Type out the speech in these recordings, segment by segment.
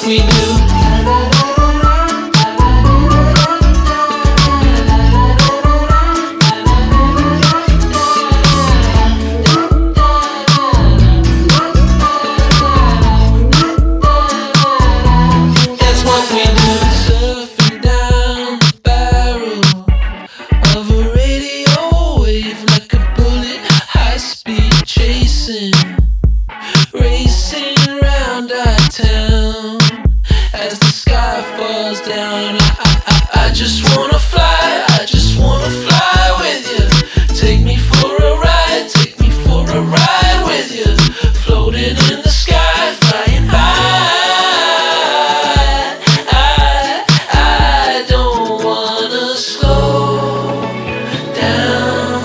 we do. That's what we do. Surfing down the barrel of a radio wave like a bullet, high speed chasing, racing round our town as the sky falls down. I just wanna fly, I just wanna fly with you. Take me for a ride, take me for a ride with you. Floating in the sky, flying high. I don't wanna slow down.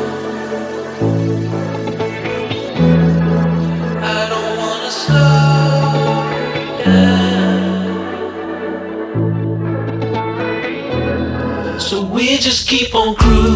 I don't wanna slow down. So we just keep on cruising.